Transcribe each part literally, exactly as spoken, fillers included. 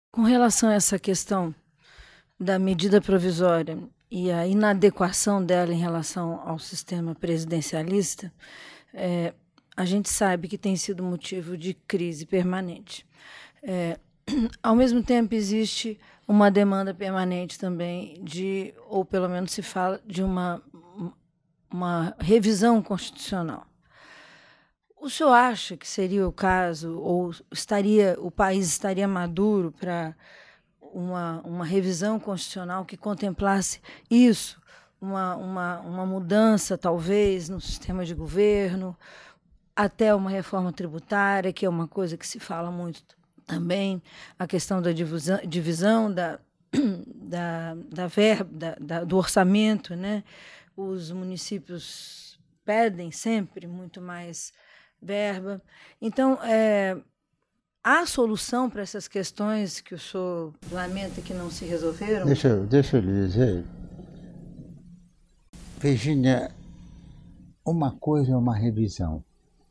Com relação a essa questão da medida provisória e a inadequação dela em relação ao sistema presidencialista, é, a gente sabe que tem sido motivo de crise permanente. É, ao mesmo tempo, existe uma demanda permanente também de, ou pelo menos se fala, de uma, uma revisão constitucional. O senhor acha que seria o caso, ou estaria, o país estaria maduro para uma, uma revisão constitucional que contemplasse isso, uma, uma, uma mudança, talvez, no sistema de governo, até uma reforma tributária, que é uma coisa que se fala muito também, a questão da divisão, divisão da, da, da verba, da, da, do orçamento, né? Os municípios pedem sempre muito mais verba. Então, é, há solução para essas questões que o senhor lamenta que não se resolveram? Deixa, eu- deixa eu lhe dizer, Virgínia, uma coisa é uma revisão,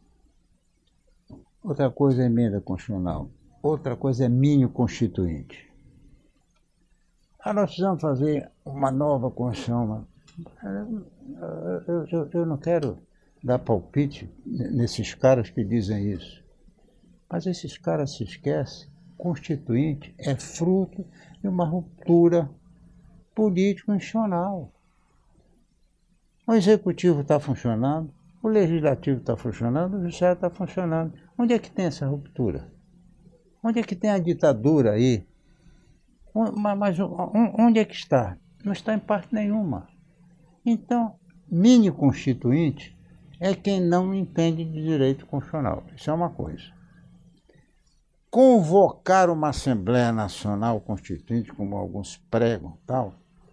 outra coisa é emenda constitucional, outra coisa é mínimo constituinte. Ah, nós precisamos fazer uma nova Constituição. Eu, eu, eu não quero dar palpite nesses caras que dizem isso. Mas esses caras se esquecem, constituinte é fruto de uma ruptura político-institucional. O executivo está funcionando, o legislativo está funcionando, o judiciário está funcionando. Onde é que tem essa ruptura? Onde é que tem a ditadura aí? Mas onde é que está? Não está em parte nenhuma. Então, mini constituinte é quem não entende de direito constitucional. Isso é uma coisa. Convocar uma Assembleia Nacional Constituinte, como alguns pregam, tal,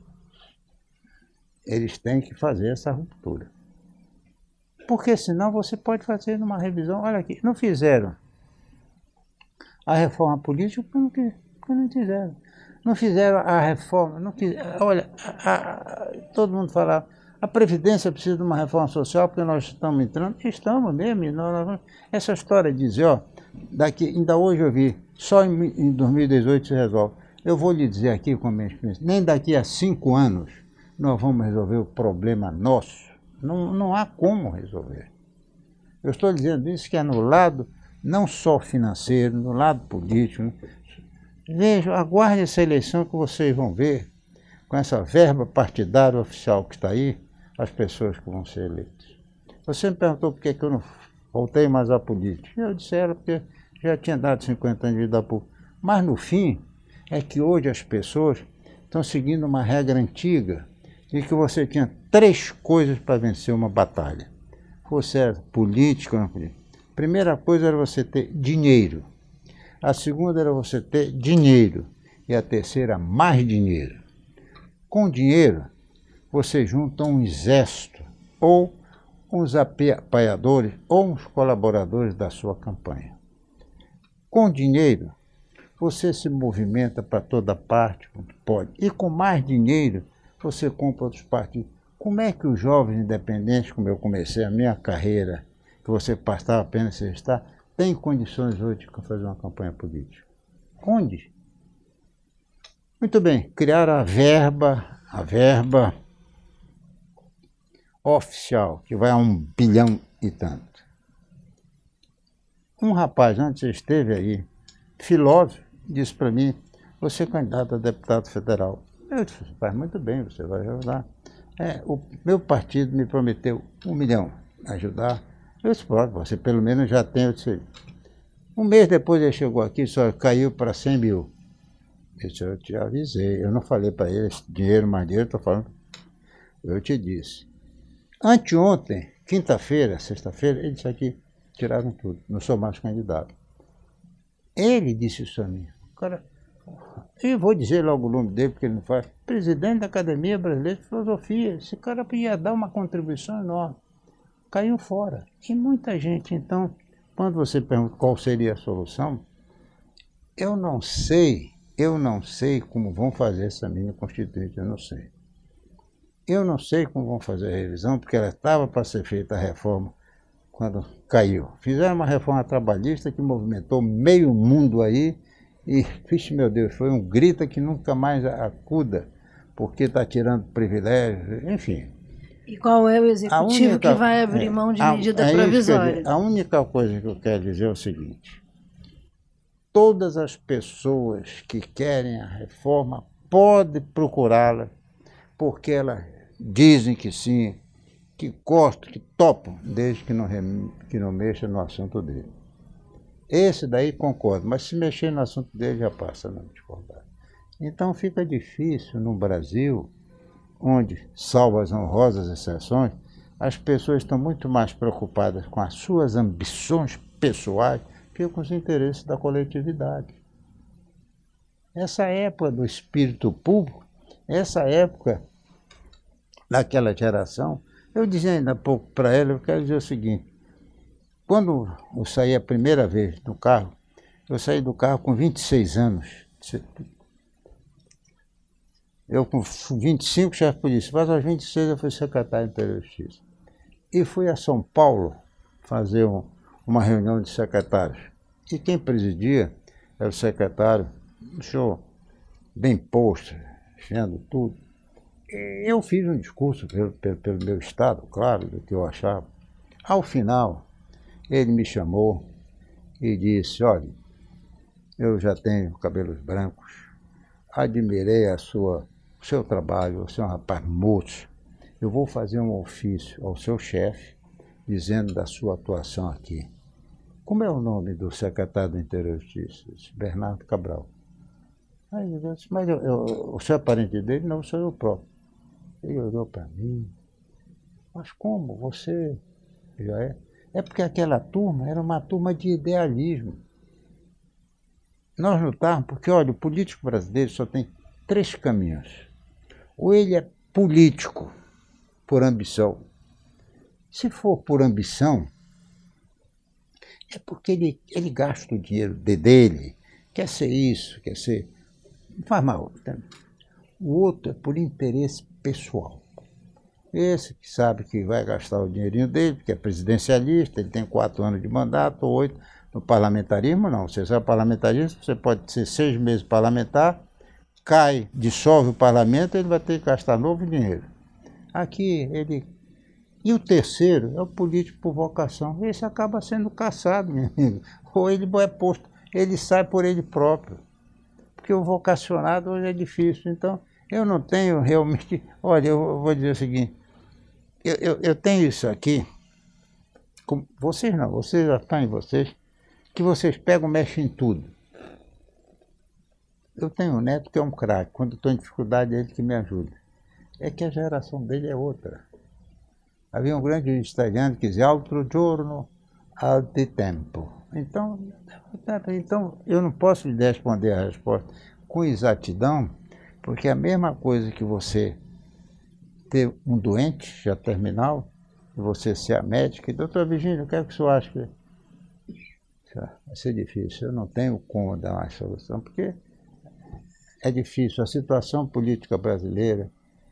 eles têm que fazer essa ruptura. Porque senão você pode fazer uma revisão. Olha aqui, não fizeram a reforma política porque não fizeram. Não fizeram a reforma, não fizeram, olha, a, a, todo mundo fala, a Previdência precisa de uma reforma social porque nós estamos entrando, estamos mesmo, nós, nós, essa história de dizer, ó, daqui, ainda hoje eu vi, só em, em dois mil e dezoito se resolve. Eu vou lhe dizer aqui com a minha experiência, nem daqui a cinco anos nós vamos resolver o problema nosso, não, não há como resolver. Eu estou dizendo isso que é no lado, não só financeiro, no lado político. Vejam, aguarde essa eleição que vocês vão ver, com essa verba partidária oficial que está aí, as pessoas que vão ser eleitas. Você me perguntou por que eu não voltei mais à política. Eu disse, era porque já tinha dado cinquenta anos de vida pública. Mas no fim, é que hoje as pessoas estão seguindo uma regra antiga, de que você tinha três coisas para vencer uma batalha. Você era político ou não político. A primeira coisa era você ter dinheiro. A segunda era você ter dinheiro. E a terceira, mais dinheiro. Com dinheiro, você junta um exército, ou uns apoiadores, ou uns colaboradores da sua campanha. Com dinheiro, você se movimenta para toda parte, quando pode. E com mais dinheiro, você compra outros partidos. Como é que os jovens independentes, como eu comecei a minha carreira, que você passava apenas se estar, tem condições hoje de fazer uma campanha política? Onde? Muito bem, criaram a verba, a verba oficial, que vai a um bilhão e tanto. Um rapaz, antes esteve aí, filósofo, disse para mim, você é candidato a deputado federal. Eu disse, faz muito bem, você vai ajudar. É, o meu partido me prometeu um milhão ajudar. Eu disse, pode, você pelo menos já tem. Eu disse, um mês depois ele chegou aqui, só caiu para cem mil. Eu disse, eu te avisei, eu não falei para ele, dinheiro mais dinheiro, estou falando, eu te disse. Anteontem, quinta-feira, sexta-feira, ele disse aqui, tiraram tudo, não sou mais candidato. Ele disse isso a mim. O cara, eu vou dizer logo o nome dele, porque ele não faz. Presidente da Academia Brasileira de Filosofia. Esse cara podia dar uma contribuição enorme. Caiu fora. E muita gente, então, quando você pergunta qual seria a solução, eu não sei, eu não sei como vão fazer essa minha constituinte, eu não sei. Eu não sei como vão fazer a revisão, porque ela estava para ser feita a reforma quando caiu. Fizeram uma reforma trabalhista que movimentou meio mundo aí, E, vixe, meu Deus, foi um grita que nunca mais acuda, porque está tirando privilégio, enfim. E qual é o executivo única, que vai abrir mão de é, medida a, provisória? Dizer, a única coisa que eu quero dizer é o seguinte: todas as pessoas que querem a reforma podem procurá-la, porque elas dizem que sim, que gostam, que topam, desde que não, que não mexa no assunto dele. Esse daí concordo, mas se mexer no assunto dele já passa a não discordar. Então fica difícil no Brasil, onde, salvo as honrosas exceções, as pessoas estão muito mais preocupadas com as suas ambições pessoais que com os interesses da coletividade. Essa época do espírito público, essa época daquela geração, eu dizia ainda há pouco para ela, eu quero dizer o seguinte: quando eu saí a primeira vez do carro, eu saí do carro com vinte e seis anos. Eu com vinte e cinco já fui isso, mas aos vinte e seis eu fui secretário Interior de Justiça. E fui a São Paulo fazer um, uma reunião de secretários. E quem presidia era o secretário, um senhor bem posto, vendo tudo. E eu fiz um discurso pelo, pelo, pelo meu estado, claro, do que eu achava. Ao final, ele me chamou e disse: olha, eu já tenho cabelos brancos, admirei a sua, o seu trabalho, você é um rapaz moço, eu vou fazer um ofício ao seu chefe dizendo da sua atuação aqui. Como é o nome do secretário do Interior de Justiça? Bernardo Cabral. Aí eu disse: mas eu, eu, o senhor é parente dele? Não, sou eu próprio. Ele olhou para mim: mas como? Você já é? É porque aquela turma era uma turma de idealismo. Nós lutávamos porque, olha, o político brasileiro só tem três caminhos. Ou ele é político por ambição. Se for por ambição, é porque ele, ele gasta o dinheiro de, dele, quer ser isso, quer ser... Não faz mal. Tá? O outro é por interesse pessoal. Esse que sabe que vai gastar o dinheirinho dele, porque é presidencialista, ele tem quatro anos de mandato, ou oito. No parlamentarismo, não. Você sabe parlamentarismo, você pode ser seis meses parlamentar, cai, dissolve o parlamento, ele vai ter que gastar novo dinheiro. Aqui, ele... E o terceiro é o político por vocação. Esse acaba sendo caçado, meu amigo. Ou ele é posto, ele sai por ele próprio. Porque o vocacionado hoje é difícil. Então, eu não tenho realmente... Olha, eu vou dizer o seguinte, eu, eu, eu tenho isso aqui, com vocês não, vocês já estão em vocês, que vocês pegam e mexem em tudo. Eu tenho um neto que é um craque, quando estou em dificuldade é ele que me ajuda. É que a geração dele é outra. Havia um grande italiano que dizia altro giorno, altro tempo. Então, então, eu não posso lhe responder a resposta com exatidão, porque é a mesma coisa que você ter um doente já terminal, e você ser a médica, e doutor Virgínio, o que é que o senhor acha que... Vai ser difícil, eu não tenho como dar uma solução, porque é difícil. A situação política brasileira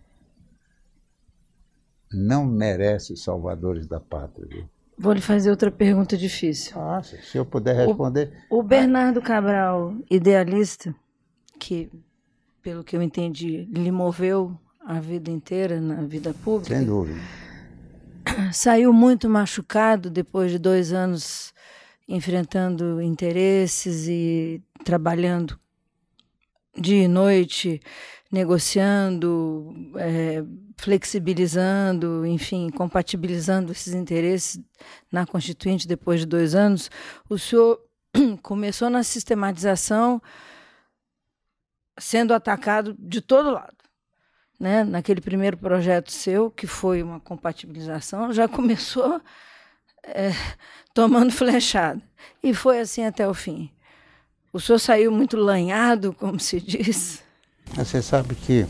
não merece salvadores da pátria. Viu? Vou lhe fazer outra pergunta difícil. Nossa, se eu puder responder... O, o Bernardo Cabral, idealista, que, pelo que eu entendi, lhe moveu a vida inteira na vida pública... Sem dúvida. Saiu muito machucado depois de dois anos enfrentando interesses e trabalhando dia e noite, negociando, é, flexibilizando, enfim, compatibilizando esses interesses na Constituinte depois de dois anos. O senhor começou na sistematização sendo atacado de todo lado. Né? Naquele primeiro projeto seu, que foi uma compatibilização, já começou é, tomando flechada. E foi assim até o fim. O senhor saiu muito lanhado, como se diz. Você sabe que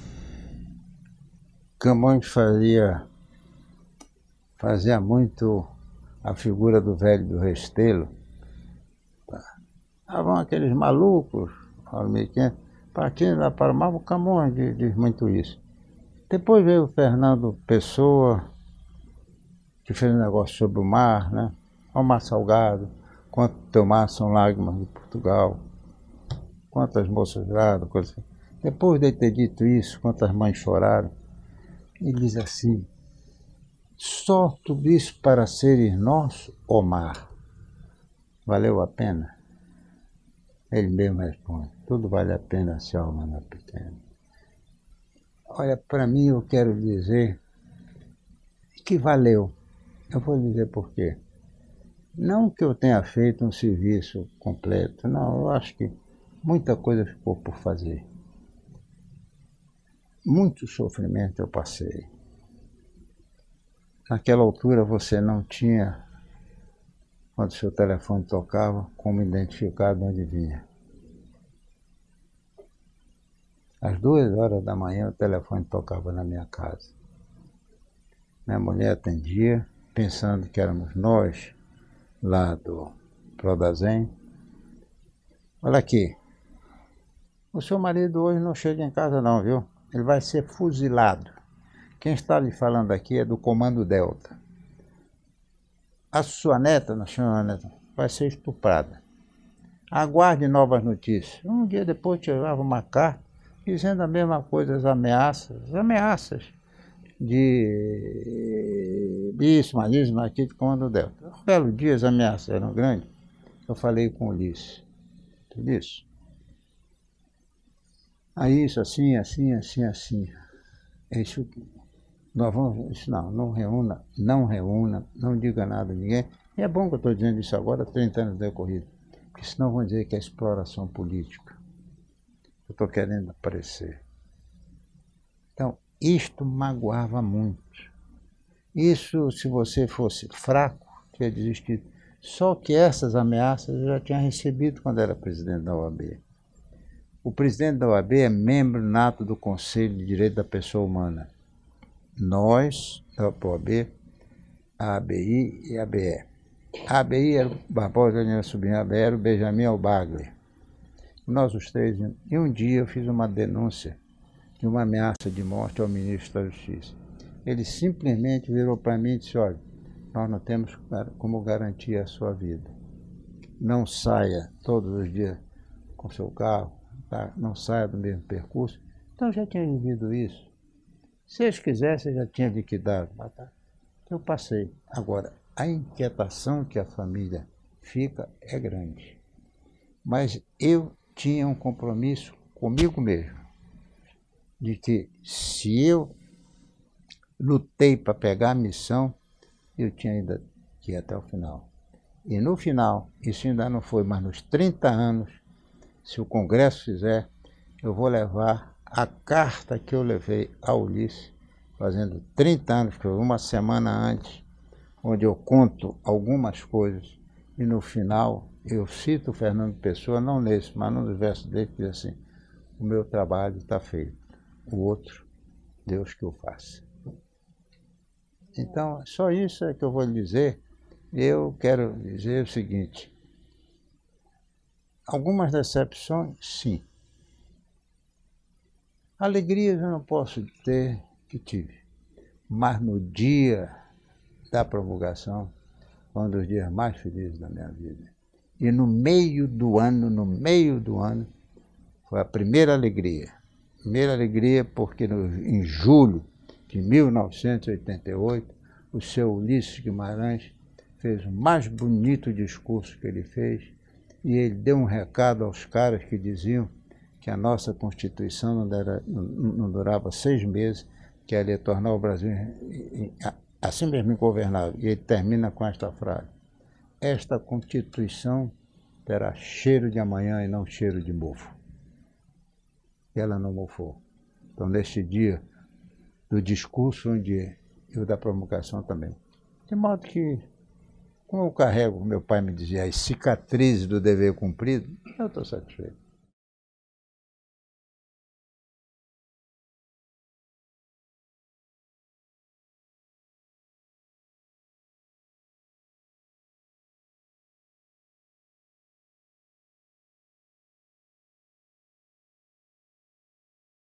Camões fazia, fazia muito a figura do velho do Restelo. Estavam aqueles malucos, partindo lá para o mar, o Camões diz, diz muito isso. Depois veio o Fernando Pessoa, que fez um negócio sobre o mar, né? Ao mar salgado, quanto teu mar são lágrimas de Portugal. quantas moças grávidas, coisa assim. Depois de ter dito isso, quantas mães choraram, ele diz assim, só tudo isso para seres nosso, Omar, valeu a pena? Ele mesmo responde, tudo vale a pena se a alma não é pequena. Olha, para mim eu quero dizer que valeu. Eu vou dizer por quê. Não que eu tenha feito um serviço completo, não, eu acho que muita coisa ficou por fazer. Muito sofrimento eu passei. Naquela altura você não tinha, quando seu telefone tocava, como identificar de onde vinha. Às duas horas da manhã o telefone tocava na minha casa. Minha mulher atendia, pensando que éramos nós, lá do Prodazem. Olha aqui, o seu marido hoje não chega em casa não, viu? Ele vai ser fuzilado. Quem está lhe falando aqui é do Comando Delta. A sua neta, não chama neta, vai ser estuprada. Aguarde novas notícias. Um dia depois chegava uma carta dizendo a mesma coisa, as ameaças, as ameaças de isso, manismo, aqui de Comando Delta. Um belo dia as ameaças eram grandes. Eu falei com o Ulisses. Tudo isso. Aí isso assim, assim, assim, assim. Isso, nós vamos, isso não, não reúna, não reúna, não diga nada a ninguém. E é bom que eu estou dizendo isso agora, trinta anos decorridos, porque senão vão dizer que é exploração política. Eu estou querendo aparecer. Então, isto magoava muito. Isso, se você fosse fraco, tinha desistido. Só que essas ameaças eu já tinha recebido quando era presidente da O A B. O presidente da O A B é membro nato do Conselho de Direito da Pessoa Humana. Nós, da O A B, a ABI e a ABE. A ABI era o Barbosa Daniel Sobrinho, a ABE era o Benjamin Albagli. Nós os três, e um dia eu fiz uma denúncia de uma ameaça de morte ao ministro da Justiça. Ele simplesmente virou para mim e disse, olha, nós não temos como garantir a sua vida. Não saia todos os dias com seu carro, tá? Não saia do mesmo percurso. Então eu já tinha vivido isso. Se eles quisessem, eu já tinha liquidado. Eu passei. Agora, a inquietação que a família fica é grande. Mas eu tinha um compromisso comigo mesmo, de que se eu lutei para pegar a missão, eu tinha ainda que ir até o final. E no final, isso ainda não foi, mas nos trinta anos, se o Congresso fizer, eu vou levar a carta que eu levei a Ulisses, fazendo trinta anos, que foi uma semana antes, onde eu conto algumas coisas, e no final eu cito o Fernando Pessoa, não nesse, mas num dos versos dele, que diz assim, o meu trabalho está feito, o outro, Deus que o faça. Então, só isso é que eu vou lhe dizer. Eu quero dizer o seguinte, algumas decepções, sim. Alegrias eu não posso ter que tive, mas no dia da promulgação, foi um dos dias mais felizes da minha vida. E no meio do ano, no meio do ano, foi a primeira alegria. Primeira alegria porque no, em julho de mil novecentos e oitenta e oito, o seu Ulisses Guimarães fez o mais bonito discurso que ele fez, e ele deu um recado aos caras que diziam que a nossa Constituição não, era, não, não durava seis meses, que ela ia tornar o Brasil assim mesmo ingovernável. E ele termina com esta frase, esta Constituição terá cheiro de amanhã e não cheiro de mofo. E ela não mofou. Então, neste dia do discurso, um dia, e o da promulgação também. De modo que, como eu carrego, meu pai me dizia, as cicatrizes do dever cumprido, eu estou satisfeito.